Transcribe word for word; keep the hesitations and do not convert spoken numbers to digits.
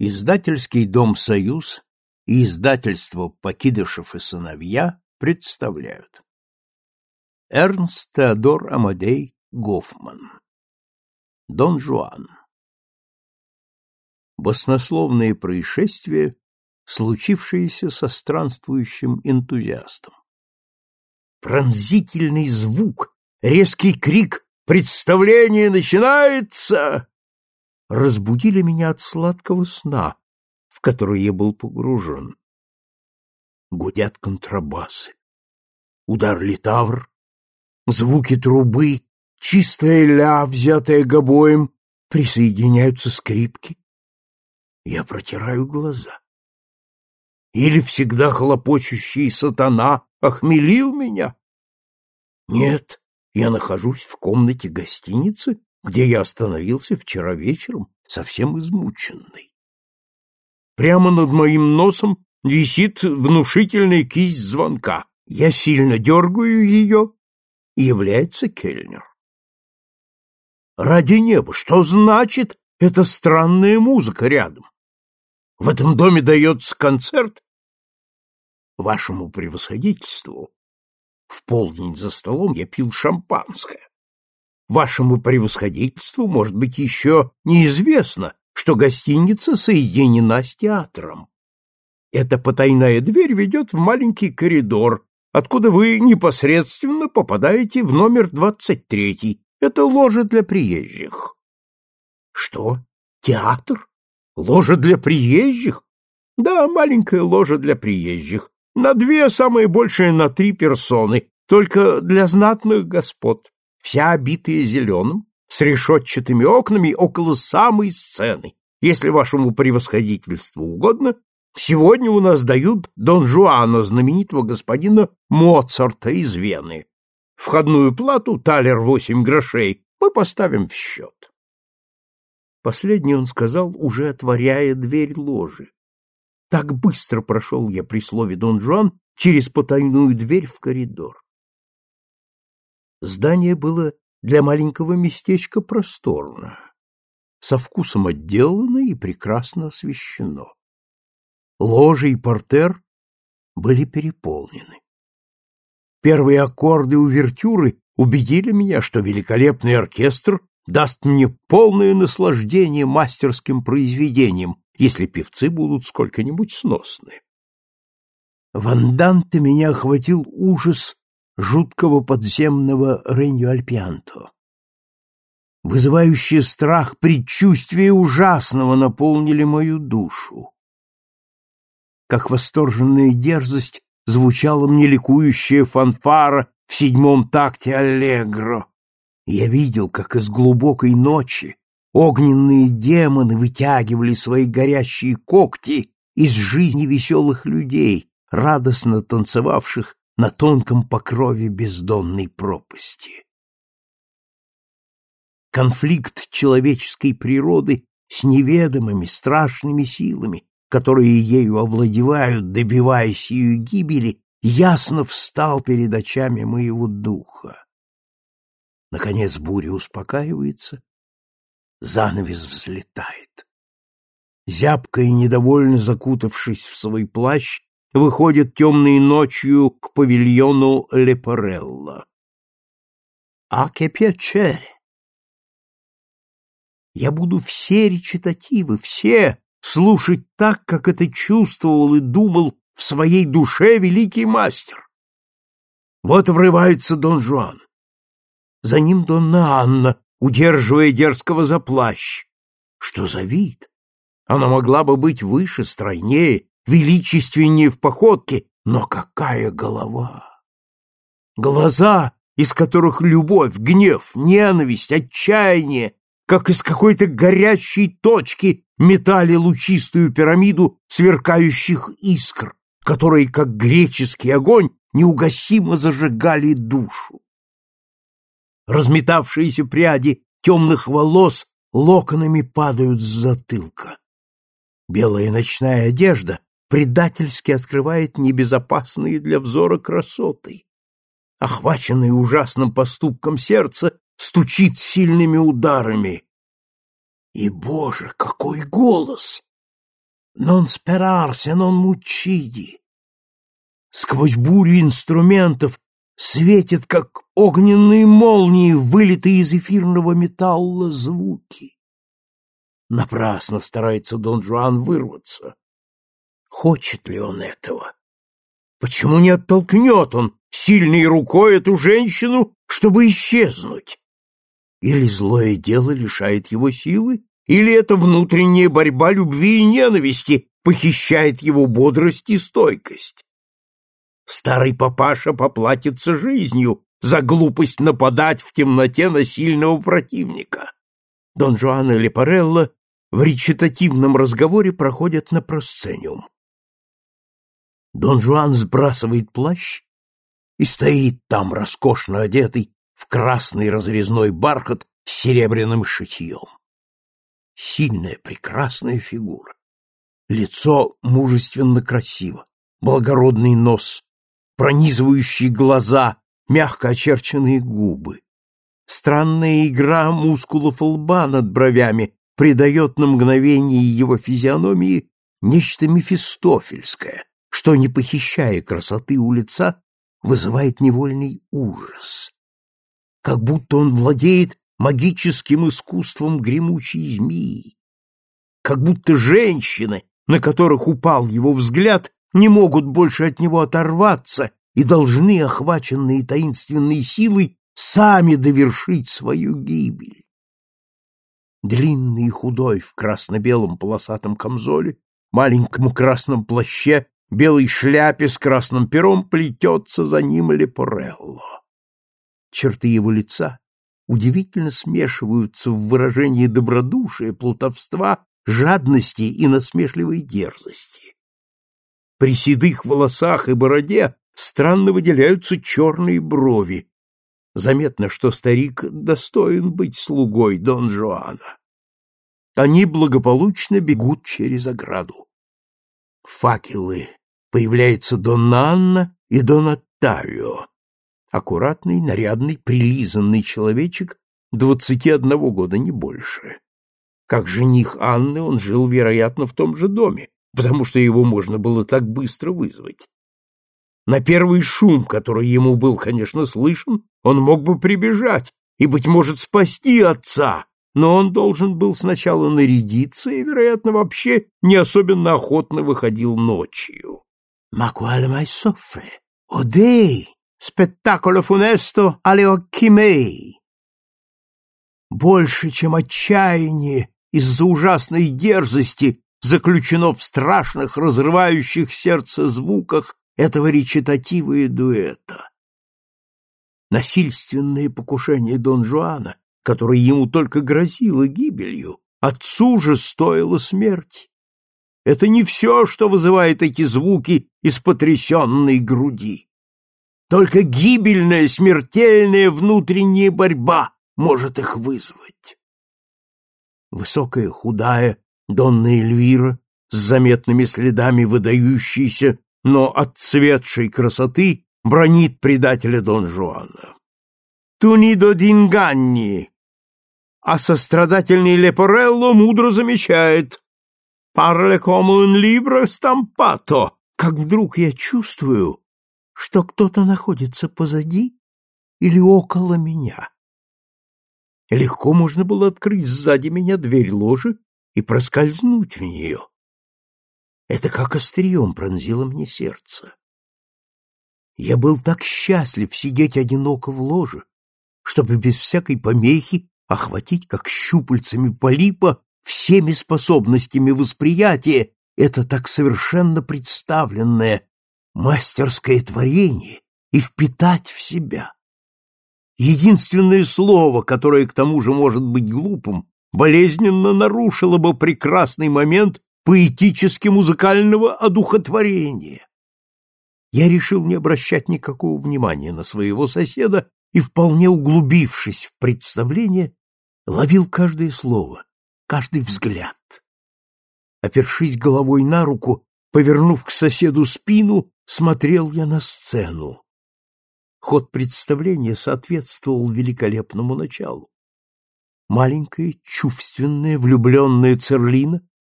Издательский дом «Союз» и издательство «Покидышев и сыновья» представляют. Эрнст Теодор Амадей Гофман. Дон Жуан. Баснословные происшествия, случившиеся со странствующим энтузиастом. Пронзительный звук, резкий крик «Представление начинается!» разбудили меня от сладкого сна, в который я был погружен. Гудят контрабасы, удар литавр, звуки трубы, чистая ля, взятая гобоем, присоединяются скрипки. Я протираю глаза. Или всегда хлопочущий сатана охмелил меня? Нет, я нахожусь в комнате гостиницы, где я остановился вчера вечером, совсем измученный. Прямо над моим носом висит внушительная кисть звонка. Я сильно дергаю ее, и является кельнер. Ради неба, что значит эта странная музыка рядом? В этом доме дается концерт? Вашему превосходительству в полдень за столом я пил шампанское. Вашему превосходительству, может быть, еще неизвестно, что гостиница соединена с театром. Эта потайная дверь ведет в маленький коридор, откуда вы непосредственно попадаете в номер двадцать третий. Это ложа для приезжих. Что? Театр? Ложа для приезжих? Да, маленькая ложа для приезжих. На две, самое большее на три персоны, только для знатных господ. Вся обитая зеленым, с решетчатыми окнами около самой сцены. Если вашему превосходительству угодно, сегодня у нас дают Дон Жуана, знаменитого господина Моцарта из Вены. Входную плату, талер восемь грошей, мы поставим в счет. Последний он сказал, уже отворяя дверь ложи. Так быстро прошел я при слове Дон Жуан через потайную дверь в коридор. Здание было для маленького местечка просторно, со вкусом отделано и прекрасно освещено. Ложи и портер были переполнены. Первые аккорды увертюры убедили меня, что великолепный оркестр даст мне полное наслаждение мастерским произведением, если певцы будут сколько-нибудь сносны. В анданте меня охватил ужас жуткого подземного Реньо-Альпианто. Вызывающие страх предчувствия ужасного наполнили мою душу. Как восторженная дерзость звучала мне ликующая фанфара в седьмом такте аллегро. Я видел, как из глубокой ночи огненные демоны вытягивали свои горящие когти из жизни веселых людей, радостно танцевавших на тонком покрове бездонной пропасти. Конфликт человеческой природы с неведомыми страшными силами, которые ею овладевают, добиваясь ее гибели, ясно встал перед очами моего духа. Наконец буря успокаивается, занавес взлетает. Зябко и недовольно закутавшись в свой плащ, выходит темной ночью к павильону Лепарелло. «А che piacere!» Я буду все речитативы, все слушать так, как это чувствовал и думал в своей душе великий мастер. Вот врывается Дон Жуан. За ним Донна Анна, удерживая дерзкого за плащ. Что за вид? Она могла бы быть выше, стройнее, величественнее в походке, но какая голова! Глаза, из которых любовь, гнев, ненависть, отчаяние, как из какой-то горящей точки, метали лучистую пирамиду сверкающих искр, которые, как греческий огонь, неугасимо зажигали душу. Разметавшиеся пряди темных волос локонами падают с затылка. Белая ночная одежда предательски открывает небезопасные для взора красоты. Охваченное ужасным поступком сердце стучит сильными ударами. И, Боже, какой голос! «Non sperarsi, non mucciди». Сквозь бурю инструментов светят, как огненные молнии, вылитые из эфирного металла звуки. Напрасно старается Дон Жуан вырваться. Хочет ли он этого? Почему не оттолкнет он сильной рукой эту женщину, чтобы исчезнуть? Или злое дело лишает его силы, или эта внутренняя борьба любви и ненависти похищает его бодрость и стойкость? Старый папаша поплатится жизнью за глупость нападать в темноте на сильного противника. Дон Жуан и Лепарелло в речитативном разговоре проходят на просцениум. Дон Жуан сбрасывает плащ и стоит там, роскошно одетый, в красный разрезной бархат с серебряным шитьем. Сильная, прекрасная фигура. Лицо мужественно красиво, благородный нос, пронизывающие глаза, мягко очерченные губы. Странная игра мускулов лба над бровями придает на мгновение его физиономии нечто мефистофельское, что, не похищая красоты у лица, вызывает невольный ужас. Как будто он владеет магическим искусством гремучей змеи. Как будто женщины, на которых упал его взгляд, не могут больше от него оторваться и должны, охваченные таинственной силой, сами довершить свою гибель. Длинный и худой в красно-белом полосатом камзоле, маленьком красном плаще, белой шляпе с красным пером плетется за ним Лепарелло. Черты его лица удивительно смешиваются в выражении добродушия, плутовства, жадности и насмешливой дерзости. При седых волосах и бороде странно выделяются черные брови. Заметно, что старик достоин быть слугой Дон Жуана. Они благополучно бегут через ограду. Факелы. Появляется Донна Анна и Дон Оттавио. Аккуратный, нарядный, прилизанный человечек двадцати одного года, не больше. Как жених Анны он жил, вероятно, в том же доме, потому что его можно было так быстро вызвать. На первый шум, который ему был, конечно, слышен, он мог бы прибежать и, быть может, спасти отца, но он должен был сначала нарядиться и, вероятно, вообще не особенно охотно выходил ночью. «Ma quale mai soffre? O Dei! Spettacolo funesto alle occhi miei!» Больше, чем отчаяние из-за ужасной дерзости, заключено в страшных, разрывающих сердце звуках этого речитатива и дуэта. Насильственное покушение Дон Жуана, которое ему только грозило гибелью, отцу же стоило смерти. Это не все, что вызывает эти звуки из потрясенной груди. Только гибельная, смертельная внутренняя борьба может их вызвать. Высокая, худая Донна Эльвира с заметными следами выдающейся, но отцветшей красоты бранит предателя Дон Жуана. «Тунидо д'инганни», а сострадательный Лепарелло мудро замечает «Parle come un libro stampato», как вдруг я чувствую, что кто-то находится позади или около меня. Легко можно было открыть сзади меня дверь ложи и проскользнуть в нее. Это как острием пронзило мне сердце. Я был так счастлив сидеть одиноко в ложе, чтобы без всякой помехи охватить, как щупальцами полипа, всеми способностями восприятия это так совершенно представленное мастерское творение и впитать в себя. Единственное слово, которое к тому же может быть глупым, болезненно нарушило бы прекрасный момент поэтически-музыкального одухотворения. Я решил не обращать никакого внимания на своего соседа и, вполне углубившись в представление, ловил каждое слово, каждый взгляд. Опершись головой на руку, повернув к соседу спину, смотрел я на сцену. Ход представления соответствовал великолепному началу. Маленькая, чувственная, влюбленная Церлина